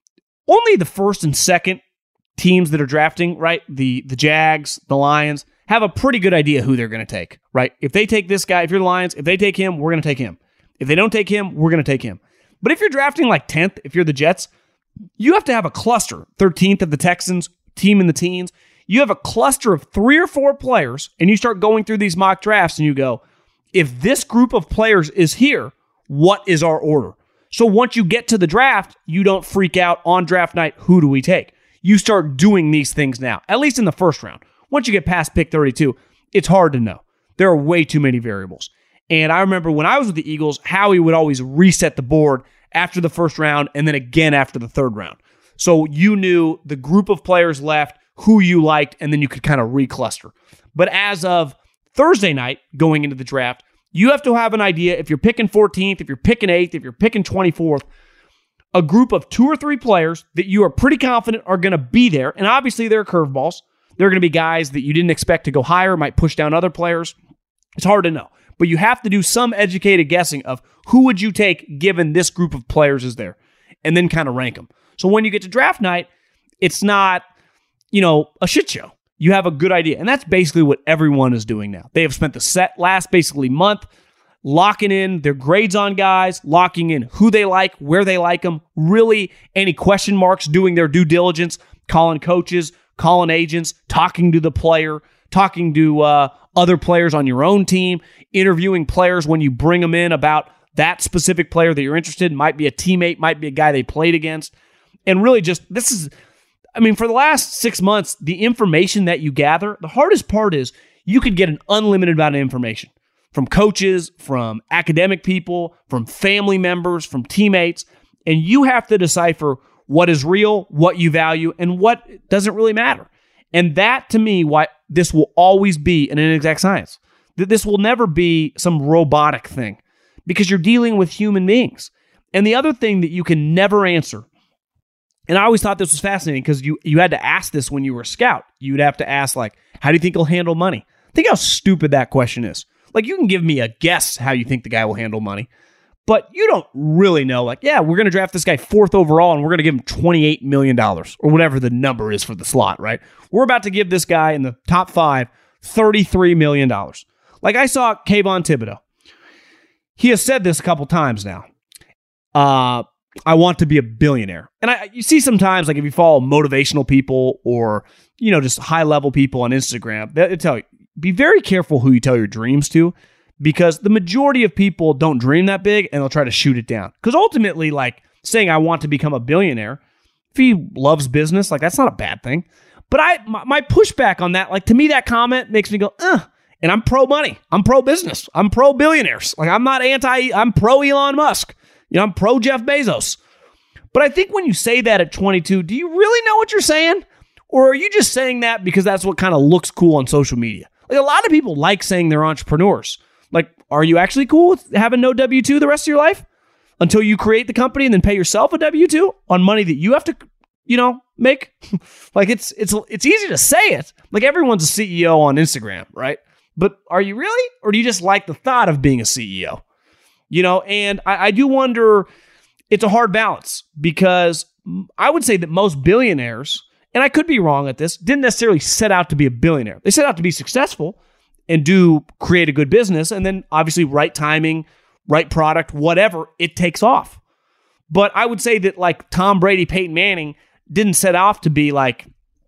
only the first and second teams that are drafting, right? The the Jags, the Lions, have a pretty good idea who they're going to take, right? If they take this guy, if you're the Lions, if they take him, we're going to take him. If they don't take him, we're going to take him. But if you're drafting like tenth, if you're the Jets, you have to have a cluster. thirteenth of the Texans, team in the teens. You have a cluster of three or four players, and you start going through these mock drafts, and you go, if this group of players is here, what is our order? So once you get to the draft, you don't freak out on draft night, who do we take? You start doing these things now, at least in the first round. Once you get past pick thirty-two, it's hard to know. There are way too many variables. And I remember when I was with the Eagles, Howie would always reset the board after the first round and then again after the third round. So you knew the group of players left, who you liked, and then you could kind of recluster. But as of Thursday night, going into the draft, you have to have an idea if you're picking fourteenth, if you're picking eighth, if you're picking twenty-fourth, a group of two or three players that you are pretty confident are going to be there. And obviously there are curveballs. There are going to be guys that you didn't expect to go higher, might push down other players. It's hard to know. But you have to do some educated guessing of who would you take given this group of players is there, and then kind of rank them. So when you get to draft night, it's not, you know, a shit show. You have a good idea. And that's basically what everyone is doing now. They have spent the set last basically month locking in their grades on guys, locking in who they like, where they like them, really any question marks, doing their due diligence, calling coaches, calling agents, talking to the player, talking to uh, other players on your own team, interviewing players when you bring them in about that specific player that you're interested in. Might be a teammate, might be a guy they played against. And really just, this is, I mean, for the last six months, the information that you gather, the hardest part is you could get an unlimited amount of information from coaches, from academic people, from family members, from teammates, and you have to decipher what is real, what you value, and what doesn't really matter. And that, to me, why this will always be an inexact science. That this will never be some robotic thing because you're dealing with human beings. And the other thing that you can never answer, and I always thought this was fascinating because you, you had to ask this when you were a scout. You'd have to ask, like, how do you think he'll handle money? Think how stupid that question is. Like, you can give me a guess how you think the guy will handle money, but you don't really know, like, yeah, we're going to draft this guy fourth overall and we're going to give him twenty-eight million dollars or whatever the number is for the slot, right? We're about to give this guy in the top five thirty-three million dollars. Like, I saw Kayvon Thibodeau. He has said this a couple times now. Uh, I want to be a billionaire. And I, you see sometimes, like if you follow motivational people or, you know, just high-level people on Instagram, they tell you, be very careful who you tell your dreams to, because the majority of people don't dream that big and they'll try to shoot it down. Because ultimately, like saying I want to become a billionaire, if he loves business, like that's not a bad thing. But I, my, my pushback on that, like to me, that comment makes me go, uh, and I'm pro money. I'm pro business. I'm pro billionaires. Like I'm not anti, I'm pro Elon Musk. You know, I'm pro Jeff Bezos. But I think when you say that at twenty-two, do you really know what you're saying? Or are you just saying that because that's what kind of looks cool on social media? Like a lot of people like saying they're entrepreneurs. Like, are you actually cool with having no W two the rest of your life until you create the company and then pay yourself a W two on money that you have to, you know, make? Like it's it's it's easy to say it. Like everyone's a C E O on Instagram, right? But are you really? Or do you just like the thought of being a C E O? You know, and I, I do wonder, it's a hard balance because I would say that most billionaires, and I could be wrong at this, didn't necessarily set out to be a billionaire. They set out to be successful and do create a good business, and then obviously right timing, right product, whatever, it takes off. But I would say that like Tom Brady, Peyton Manning didn't set off to be like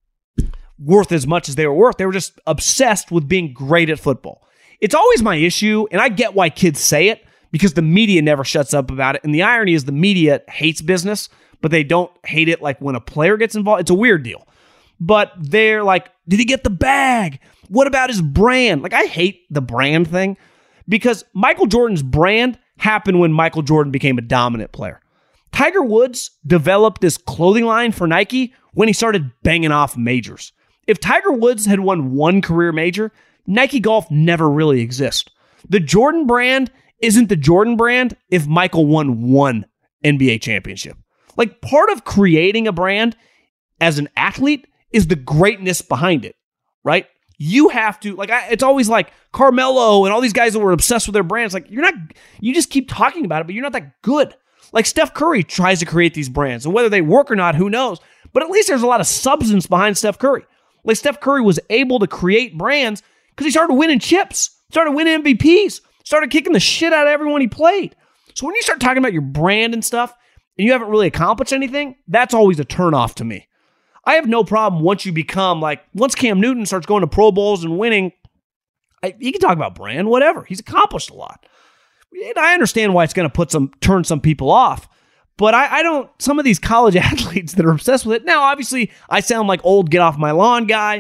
worth as much as they were worth. They were just obsessed with being great at football. It's always my issue, and I get why kids say it, because the media never shuts up about it. And the irony is the media hates business, but they don't hate it like when a player gets involved. It's a weird deal. But they're like, did he get the bag? What about his brand? Like, I hate the brand thing because Michael Jordan's brand happened when Michael Jordan became a dominant player. Tiger Woods developed this clothing line for Nike when he started banging off majors. If Tiger Woods had won one career major, Nike Golf never really exists. The Jordan brand isn't the Jordan brand if Michael won one N B A championship. Like, part of creating a brand as an athlete is the greatness behind it, right? You have to, like, I, it's always like Carmelo and all these guys that were obsessed with their brands. Like, you're not, you just keep talking about it, but you're not that good. Like, Steph Curry tries to create these brands, and whether they work or not, who knows? But at least there's a lot of substance behind Steph Curry. Like, Steph Curry was able to create brands because he started winning chips, started winning M V Ps, started kicking the shit out of everyone he played. So when you start talking about your brand and stuff, and you haven't really accomplished anything, that's always a turnoff to me. I have no problem once you become, like, once Cam Newton starts going to Pro Bowls and winning, I, you can talk about brand, whatever. He's accomplished a lot. And I understand why it's going to put some, turn some people off. But I, I don't, some of these college athletes that are obsessed with it. Now, obviously, I sound like old get off my lawn guy.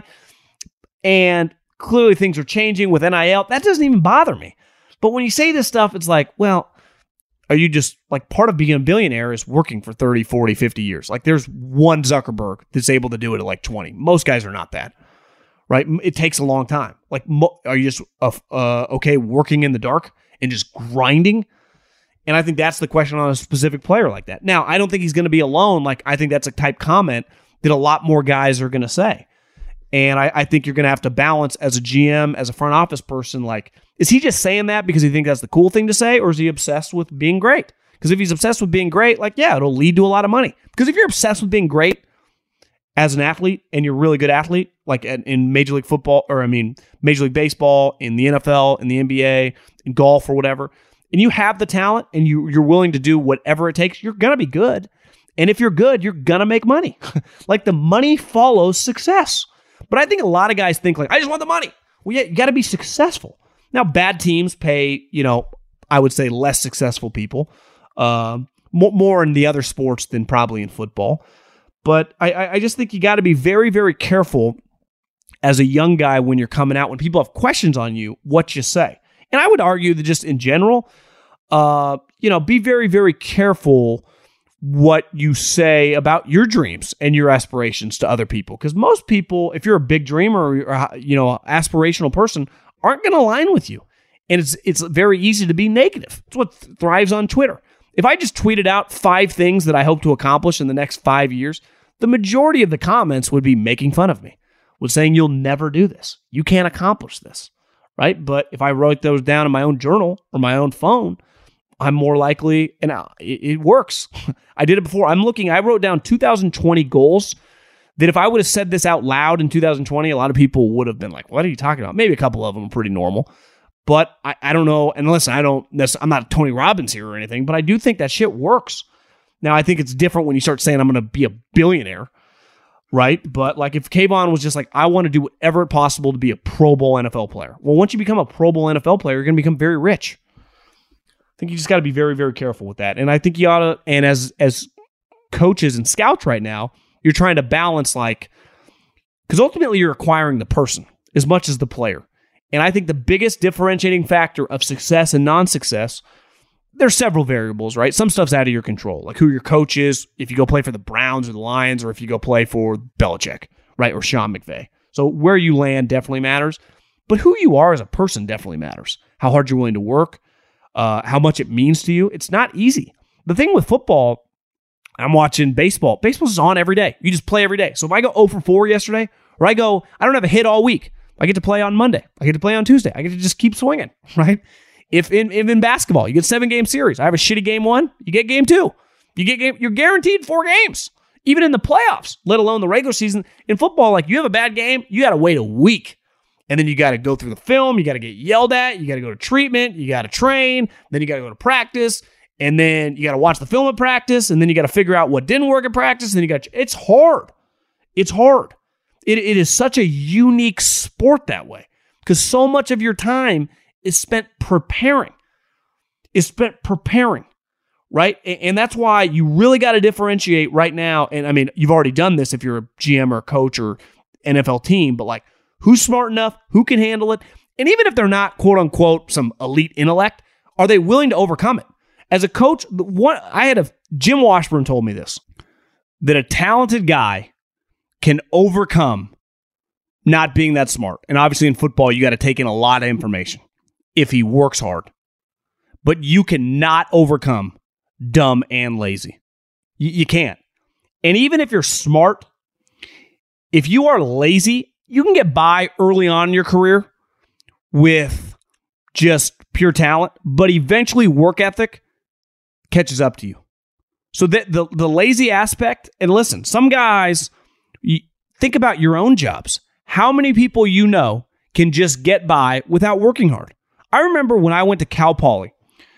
And clearly things are changing with N I L. That doesn't even bother me. But when you say this stuff, it's like, well, are you just, like, part of being a billionaire is working for thirty, forty, fifty years. Like, there's one Zuckerberg that's able to do it at like twenty. Most guys are not that, right? It takes a long time. Like, mo- are you just uh, uh, okay working in the dark and just grinding? And I think that's the question on a specific player like that. Now, I don't think he's going to be alone. Like, I think that's a type comment that a lot more guys are going to say. And I, I think you're going to have to balance as a G M, as a front office person, like, is he just saying that because he thinks that's the cool thing to say, or is he obsessed with being great? Because if he's obsessed with being great, like, yeah, it'll lead to a lot of money. Because if you're obsessed with being great as an athlete, and you're a really good athlete, like in Major League Football, or I mean, Major League Baseball, in the N F L, in the N B A, in golf, or whatever, and you have the talent, and you, you're willing to do whatever it takes, you're going to be good. And if you're good, you're going to make money. Like, the money follows success. But I think a lot of guys think, like, I just want the money. Well, yeah, you got to be successful. Now, bad teams pay, you know, I would say less successful people, uh, more, more in the other sports than probably in football. But I, I just think you got to be very, very careful as a young guy when you're coming out, when people have questions on you, what you say. And I would argue that just in general, uh, you know, be very, very careful what you say about your dreams and your aspirations to other people. Because most people, if you're a big dreamer or, you know, aspirational person, aren't going to align with you. And it's it's very easy to be negative. It's what th- thrives on Twitter. If I just tweeted out five things that I hope to accomplish in the next five years, the majority of the comments would be making fun of me, would saying, you'll never do this. You can't accomplish this, right? But if I wrote those down in my own journal or my own phone, I'm more likely, and it, it works. I did it before. I'm looking, I wrote down two thousand twenty goals that if I would have said this out loud in two thousand twenty, a lot of people would have been like, what are you talking about? Maybe a couple of them are pretty normal. But I, I don't know. And listen, I don't, I'm not Tony Robbins here or anything, but I do think that shit works. Now, I think it's different when you start saying I'm going to be a billionaire, right? But like if Kayvon was just like, I want to do whatever possible to be a Pro Bowl N F L player. Well, once you become a Pro Bowl N F L player, you're going to become very rich. I think you just got to be very, very careful with that. And I think you ought to, and as as coaches and scouts right now, you're trying to balance, like, because ultimately you're acquiring the person as much as the player. And I think the biggest differentiating factor of success and non-success, there's several variables, right? Some stuff's out of your control, like who your coach is, if you go play for the Browns or the Lions, or if you go play for Belichick, right? Or Sean McVay. So where you land definitely matters. But who you are as a person definitely matters. How hard you're willing to work. Uh, how much it means to you. It's not easy. The thing with football, I'm watching baseball. Baseball's on every day. You just play every day. So if I go oh for four yesterday, or I go, I don't have a hit all week, I get to play on Monday. I get to play on Tuesday. I get to just keep swinging, right? If in, if in basketball, you get seven game series. I have a shitty game one, you get game two. You get game, you're guaranteed four games, even in the playoffs, let alone the regular season. In football, like, you have a bad game, you got to wait a week. And then you got to go through the film. You got to get yelled at. You got to go to treatment. You got to train. Then you got to go to practice. And then you got to watch the film at practice. And then you got to figure out what didn't work at practice. And then you got, it's hard. It's hard. It, it is such a unique sport that way, because so much of your time is spent preparing. Is spent preparing, right? And, and that's why you really got to differentiate right now. And I mean, you've already done this if you're a G M or a coach or N F L team, but like, who's smart enough? Who can handle it? And even if they're not, quote unquote, some elite intellect, are they willing to overcome it? As a coach, one I had a Jim Washburn told me this, that a talented guy can overcome not being that smart. And obviously in football, you got to take in a lot of information if he works hard. But you cannot overcome dumb and lazy. You, you can't. And even if you're smart, if you are lazy, you can get by early on in your career with just pure talent, but eventually work ethic catches up to you. So the, the, the lazy aspect, and listen, some guys, you, think about your own jobs. How many people you know can just get by without working hard? I remember when I went to Cal Poly,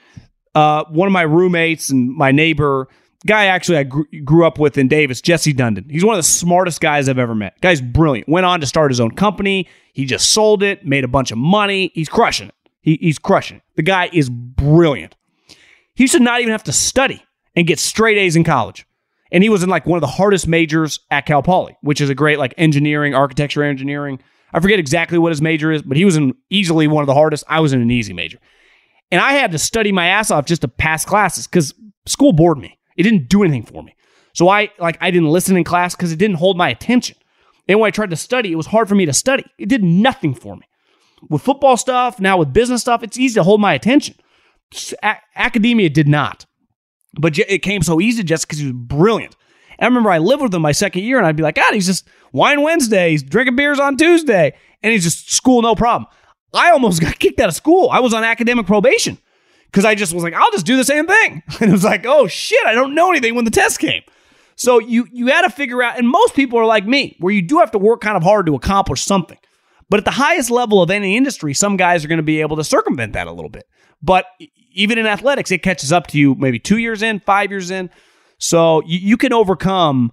uh, one of my roommates and my neighbor, guy actually I grew, grew up with in Davis, Jesse Dundon. He's one of the smartest guys I've ever met. Guy's brilliant. Went on to start his own company. He just sold it, made a bunch of money. He's crushing it. He, he's crushing it. The guy is brilliant. He should not even have to study and get straight A's in college. And he was in like one of the hardest majors at Cal Poly, which is a great like engineering, architecture, engineering. I forget exactly what his major is, but he was in easily one of the hardest. I was in an easy major. And I had to study my ass off just to pass classes because school bored me. It didn't do anything for me. So I like I didn't listen in class because it didn't hold my attention. And when I tried to study, it was hard for me to study. It did nothing for me. With football stuff, now with business stuff, it's easy to hold my attention. A- academia did not. But it came so easy just because he was brilliant. And I remember I lived with him my second year, and I'd be like, God, he's just wine Wednesday, he's drinking beers on Tuesday, and he's just school, no problem. I almost got kicked out of school. I was on academic probation because I just was like, I'll just do the same thing. And it was like, oh shit, I don't know anything when the test came. So you you had to figure out, and most people are like me, where you do have to work kind of hard to accomplish something. But at the highest level of any industry, some guys are going to be able to circumvent that a little bit. But even in athletics, it catches up to you maybe two years in, five years in. So you, you can overcome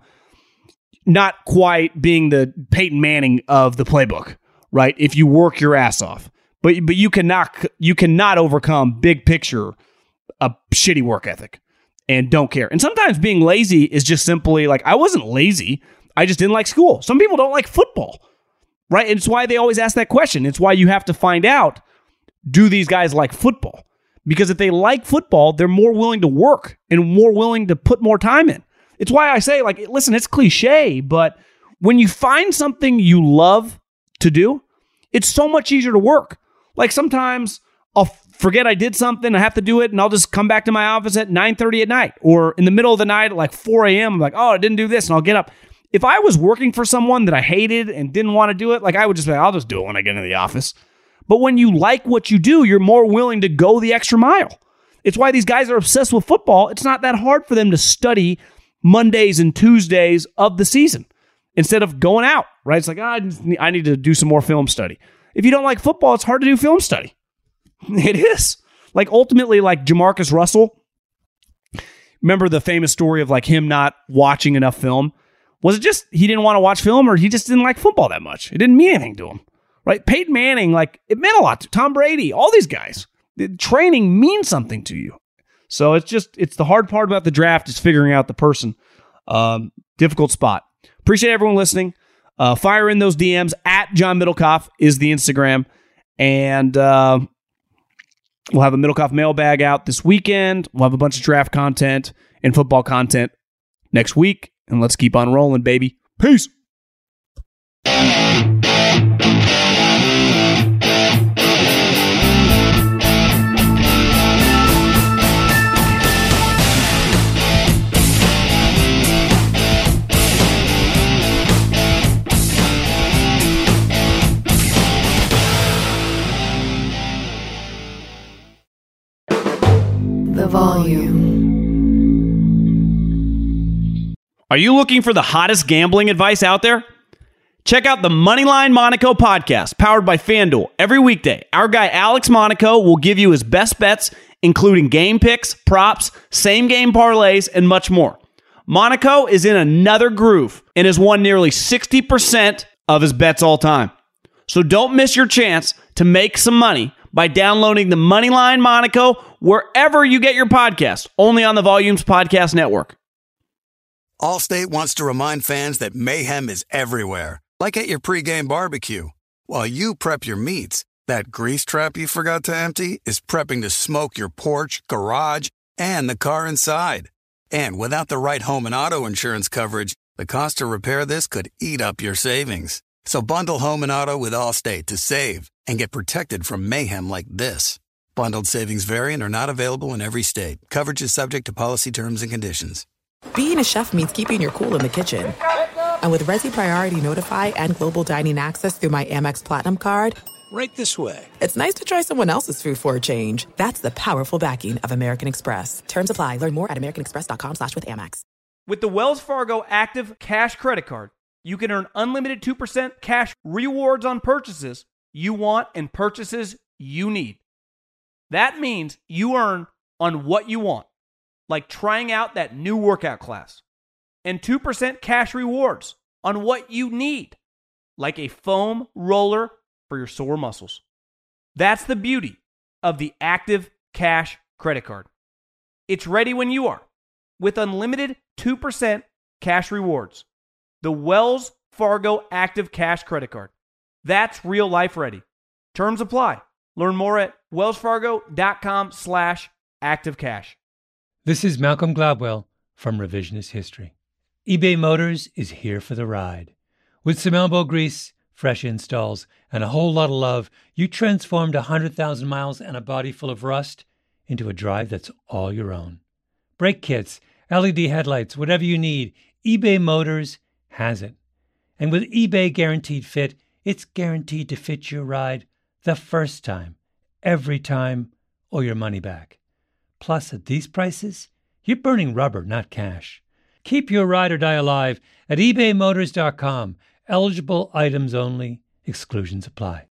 not quite being the Peyton Manning of the playbook, right? If you work your ass off. But but you cannot you cannot overcome big picture a shitty work ethic and don't care. And sometimes being lazy is just simply like, I wasn't lazy. I just didn't like school. Some people don't like football, right? And it's why they always ask that question. It's why you have to find out, do these guys like football? Because if they like football, they're more willing to work and more willing to put more time in. It's why I say, like, listen, it's cliche, but when you find something you love to do, it's so much easier to work. Like sometimes I'll forget I did something, I have to do it, and I'll just come back to my office at nine thirty at night or in the middle of the night at like four a.m. I'm like, oh, I didn't do this, and I'll get up. If I was working for someone that I hated and didn't want to do it, like I would just be like, I'll just do it when I get into the office. But when you like what you do, you're more willing to go the extra mile. It's why these guys are obsessed with football. It's not that hard for them to study Mondays and Tuesdays of the season instead of going out, right? It's like, oh, I, just need, I need to do some more film study. If you don't like football, it's hard to do film study. It is. Like ultimately, like Jamarcus Russell, remember the famous story of like him not watching enough film? Was it just he didn't want to watch film or he just didn't like football that much? It didn't mean anything to him. Right? Peyton Manning, like, it meant a lot to Tom Brady, all these guys. The training means something to you. So it's just, it's the hard part about the draft is figuring out the person. Um, difficult spot. Appreciate everyone listening. Uh, fire in those D Ms. At John Middlecoff is the Instagram. And uh, we'll have a Middlecoff mailbag out this weekend. We'll have a bunch of draft content and football content next week. And let's keep on rolling, baby. Peace. The volume. Are you looking for the hottest gambling advice out there? Check out the Moneyline Monaco podcast, powered by FanDuel. Every weekday, our guy Alex Monaco will give you his best bets, including game picks, props, same-game parlays, and much more. Monaco is in another groove and has won nearly sixty percent of his bets all time. So don't miss your chance to make some money by downloading the Moneyline Monaco wherever you get your podcasts, only on the Volumes Podcast Network. Allstate wants to remind fans that mayhem is everywhere, like at your pregame barbecue. While you prep your meats, that grease trap you forgot to empty is prepping to smoke your porch, garage, and the car inside. And without the right home and auto insurance coverage, the cost to repair this could eat up your savings. So bundle home and auto with Allstate to save and get protected from mayhem like this. Bundled savings vary and are not available in every state. Coverage is subject to policy terms and conditions. Being a chef means keeping your cool in the kitchen. And with Resi Priority Notify and Global Dining Access through my Amex Platinum card, right this way. It's nice to try someone else's food for a change. That's the powerful backing of American Express. Terms apply. Learn more at americanexpress.com slash with Amex. With the Wells Fargo Active Cash Credit Card, you can earn unlimited two percent cash rewards on purchases you want and purchases you need. That means you earn on what you want, like trying out that new workout class, and two percent cash rewards on what you need, like a foam roller for your sore muscles. That's the beauty of the Active Cash Credit Card. It's ready when you are, with unlimited two percent cash rewards. The Wells Fargo Active Cash Credit Card. That's real life ready. Terms apply. Learn more at wellsfargo.com slash active cash. This is Malcolm Gladwell from Revisionist History. eBay Motors is here for the ride. With some elbow grease, fresh installs, and a whole lot of love, you transformed one hundred thousand miles and a body full of rust into a drive that's all your own. Brake kits, L E D headlights, whatever you need, eBay Motors has it. And with eBay Guaranteed Fit, it's guaranteed to fit your ride the first time, every time, or your money back. Plus, at these prices, you're burning rubber, not cash. Keep your ride or die alive at ebay motors dot com. Eligible items only. Exclusions apply.